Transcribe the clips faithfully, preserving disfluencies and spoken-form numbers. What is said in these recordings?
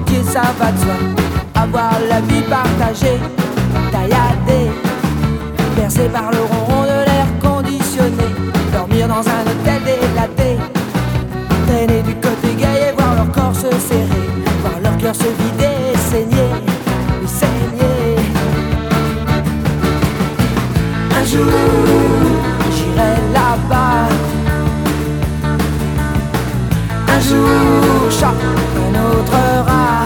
entier, ça va de soi. Avoir la vie partagée, tailladée, bercée par le ronron de l'air conditionné. Dormir dans un hôtel délaté, traîner du côté gay et voir leur corps se serrer, voir leur cœur se vider et saigner, et saigner. Un jour, j'irai là-bas. Un jour, chat, un autre rat.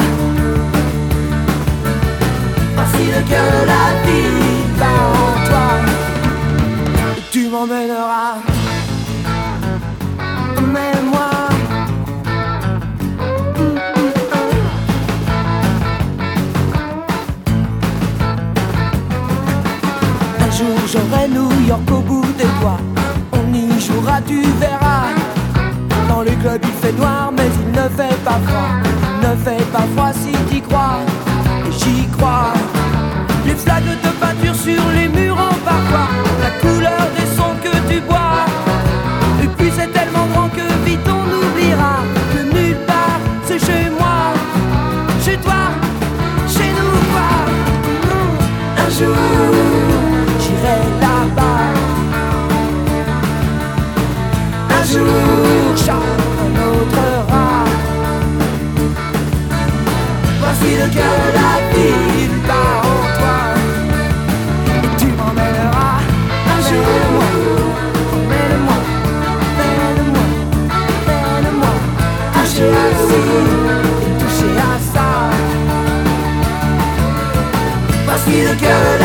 Voici le cœur de la vie bat en toi, et tu m'emmèneras. Emmène-moi. Un jour j'aurai New York au bout des doigts. On y jouera, tu verras. Dans les clubs il fait noir mais il ne fait pas froid. Il ne fait pas froid si t'y crois. Et j'y crois. Les flaques de peinture sur les murs en parfois, la couleur des sons que tu bois. Et puis c'est tellement grand que vite on oubliera que nulle part c'est chez moi, chez toi, chez nous quoi. Un jour j'irai là-bas. Un jour chat, un autre rat. Voici le cœur de la ville bat en toi, et tu m'emmèneras. Un jour, emmène-moi, emmène-moi, emmène-moi. Toucher à ci et toucher à ça. Voici le cœur de la